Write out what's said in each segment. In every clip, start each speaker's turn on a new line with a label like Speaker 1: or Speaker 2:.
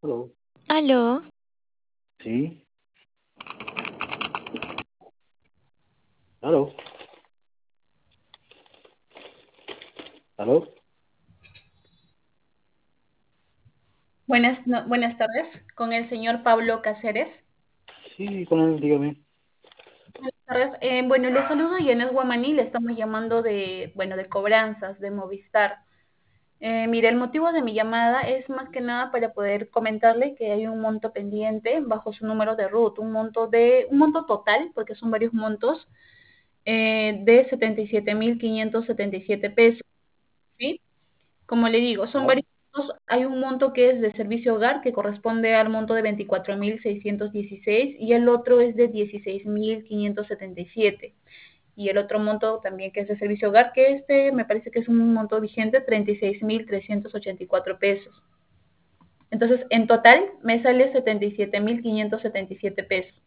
Speaker 1: Aló.
Speaker 2: Aló,
Speaker 1: Sí. Aló. Aló.
Speaker 3: Buenas tardes, con el señor Pablo Cáceres.
Speaker 1: Sí, con él, dígame.
Speaker 3: Buenas tardes. Bueno, le saludo Yanes Guamaní, le estamos llamando de cobranzas de Movistar. Mire, el motivo de mi llamada es más que nada para poder comentarle que hay un monto pendiente bajo su número de RUT, un monto total, porque son varios montos, de 77.577 pesos, ¿sí? Como le digo, son
Speaker 1: Ya.
Speaker 3: varios montos. Hay un monto que es de servicio hogar, que corresponde al monto de 24.616 y el otro es de 16.577. Y el otro monto también que es de servicio hogar, que este me parece que es un monto vigente, 36.384 pesos. Entonces, en total me sale 77.577 pesos.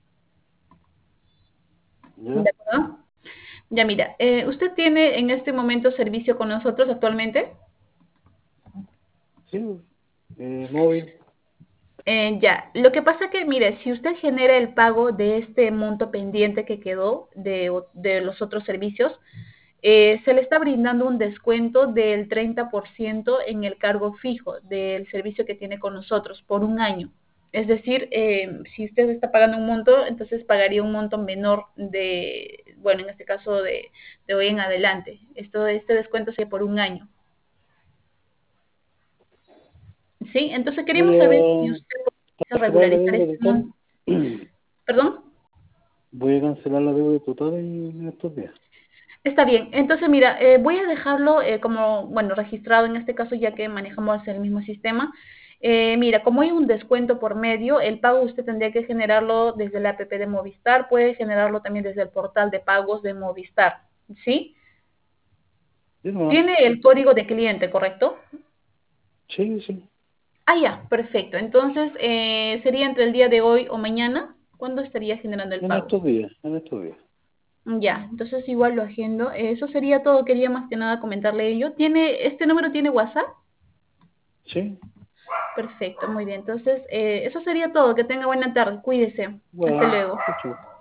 Speaker 1: Ya.
Speaker 3: ¿De acuerdo? Ya mira, ¿usted tiene en este momento servicio con nosotros actualmente?
Speaker 1: Sí. Móvil.
Speaker 3: Ya, lo que pasa que, mire, si usted genera el pago de este monto pendiente que quedó de los otros servicios, se le está brindando un descuento del 30% en el cargo fijo del servicio que tiene con nosotros por un año. Es decir, si usted está pagando un monto, entonces pagaría un monto menor bueno, en este caso de hoy en adelante. Este descuento sería por un año. Sí, entonces
Speaker 1: Voy
Speaker 3: queríamos saber si
Speaker 1: a
Speaker 3: usted puede
Speaker 1: cancelar la
Speaker 3: regularizar
Speaker 1: deuda
Speaker 3: este
Speaker 1: total.
Speaker 3: monto. ¿Perdón?
Speaker 1: Voy a cancelar la deuda total en estos días.
Speaker 3: Está bien. Entonces, mira, voy a dejarlo como, bueno, registrado en este caso, ya que manejamos el mismo sistema. Mira, como hay un descuento por medio, el pago usted tendría que generarlo desde la app de Movistar, puede generarlo también desde el portal de pagos de Movistar, ¿sí?
Speaker 1: Sí, nomás.
Speaker 3: Tiene el código de cliente, ¿correcto?
Speaker 1: Sí, sí.
Speaker 3: Ah, ya, perfecto. Entonces, sería entre el día de hoy o mañana, ¿cuándo estaría generando el
Speaker 1: En
Speaker 3: pago?
Speaker 1: estos días, en estos días.
Speaker 3: Ya, entonces igual lo agendo. Eso sería todo. Quería más que nada comentarle ello. ¿Este número tiene WhatsApp?
Speaker 1: Sí.
Speaker 3: Perfecto, muy bien. Entonces, eso sería todo. Que tenga buena tarde. Cuídese. Hasta
Speaker 1: Bueno,
Speaker 3: luego.
Speaker 1: chau, chau.